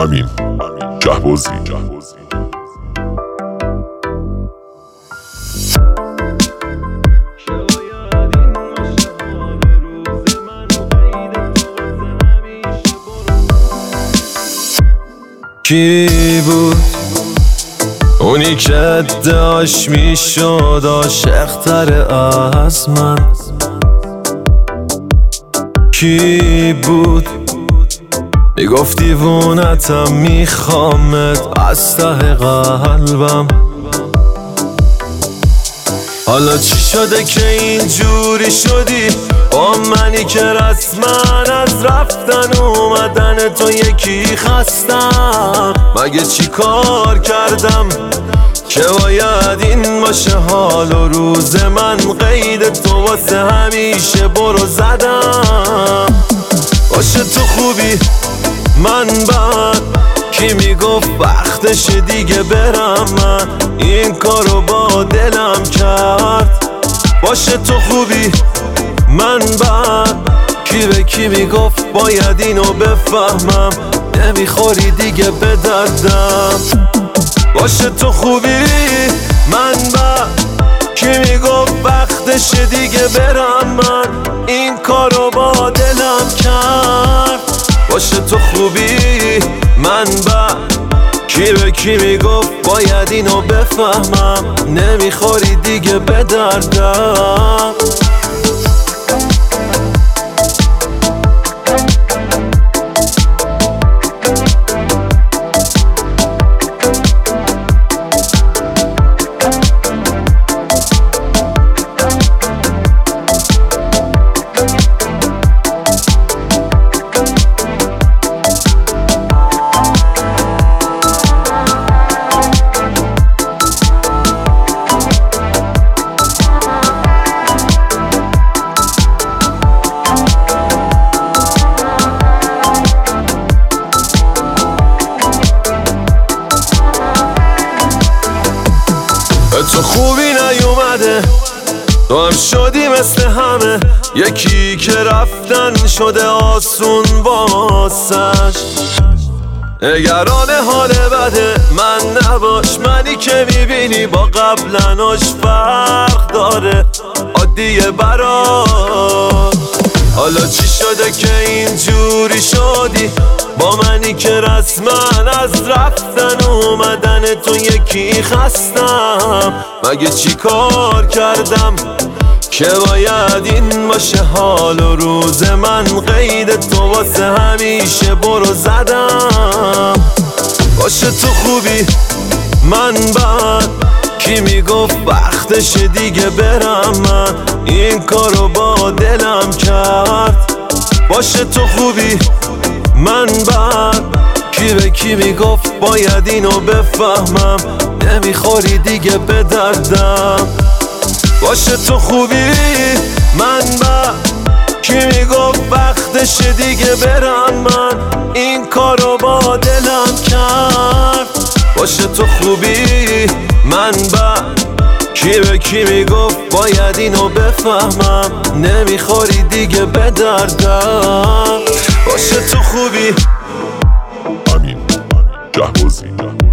امین جهبازی. کی بود اونی که داشت میشد عاشق‌تر از من؟ کی بود میگفت دیوونتم میخوامت از ته قلبم؟ حالا چی شده که اینجوری شدی با منی که رسما از رفتن اومدن تو یکی خستم؟ مگه چی کار کردم که باید این باشه حال و روز من؟ قید تو واسه همیشه برو زدم. باشه تو خوبی من بد، کی میگفت وقتش دیگه برم؟ من این کارو با دلم کرد. باشه تو خوبی من بد، کی به کی میگفت باید اینو بفهمم؟ نمیخوری دیگه به دردم. باشه تو خوبی من بد، کی میگفت وقتش دیگه برم؟ من این کارو با دلم کرد. باشه تو خوبی من بد، کی به کی میگفت باید اینو بفهمم؟ نمیخوری دیگه به دردم. تو خوبی نیومده، تو هم شدی مثل همه، یکی که رفتن شده آسون واسش. نگران حال بده من نباش، منی که میبینی با قبلناش فرق داره، عادیه برات. حالا چی شده که اینجوری شدی با منی که رسما از رفتن اومدن تو یکی خستم؟ مگه چی کار کردم که باید این باشه حال و روز من؟ قید تو واسه همیشه برو زدم. باشه تو خوبی من بد، کی میگفت وقتش دیگه برم؟ من این کارو با دلم کرد. باشه تو خوبی من بد، کی به کی میگفت باید اینو بفهمم؟ نمیخوری دیگه به دردم. باشه تو خوبی من بد، کی میگفت وقتش دیگه برم؟ من این کارو با دلم کرد. باشه تو خوبی من بد، کی به کی میگفت باید اینو بفهمم؟ نمیخوری دیگه به دردم. باشه تو خوبی امین جهبازی.